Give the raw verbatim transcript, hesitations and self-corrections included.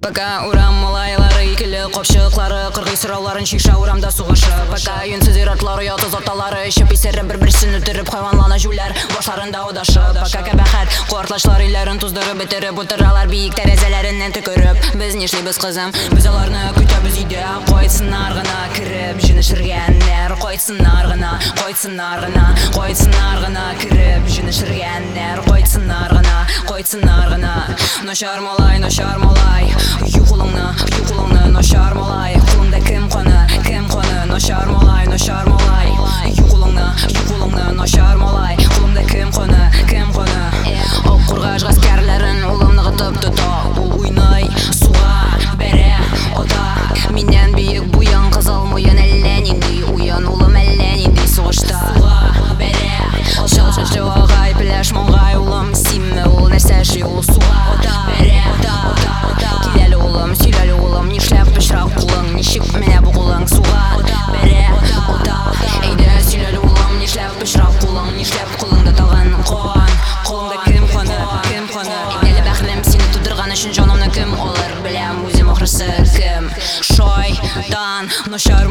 Пока урам малайлары икілі қопшықлары қырғи сұрауларын шиша урамда суғышы. Пока үнсіз иратлары ұяты затталары ішіп есері бір-бірсін өтіріп хайванлана жүлер башларында одашы. Пока кәбәхәт қуартлашлар үйлерін туздырып бітіріп отыралар биік тәрәзәлерінен түкіріп. Біз нешлейбіз қызым, біз аларны күтәбіз үйде. Қойсынар ғына кіріп жінішіргеннер, қойсынар ғына, қойсынар ғына, қойсынар ғына кіріп жінішіргеннер, қойсынар ғына, қойсынар ғына. Ношар малай, ношар малай, юқылыңны, юқылыңны, ношар малай. Құлыңда кім қоны, кім қоны, ношар малай, ношар малай. Юқылыңны, юқылыңны, ношар малай. Құлыңда кім қоны, кім қоны. Оқ қорғаш ғаскерлерін ұлымны ғытып тұта. Уйнай, суға, бәрі, ота. Менен бейік бұян қызыл мұйын әлі нендей. Уян ұлым әлі нендей соғышта. Суға, бәрі, шыл шыл шыл ағай, піләш мұңғай ұлым. Симме ол нәрсә жи ол суға, бәрі, ота. Келәлі ұлым, сөйләлі ұлым, нешләп пішрақ құлың. Нешік менә бұ құлың суға, бәрі, ота. Әйді сөйләлі ұлым, нешләп пішрақ құлың. Нешләп құлыңда талған қоған. Құлыңда кім қоны, кім қоны. Әйнәлі бәхілім сені тудырған үшін жанымны кім олар. Біләм өзім оқырсы кім. Шойдан, ношар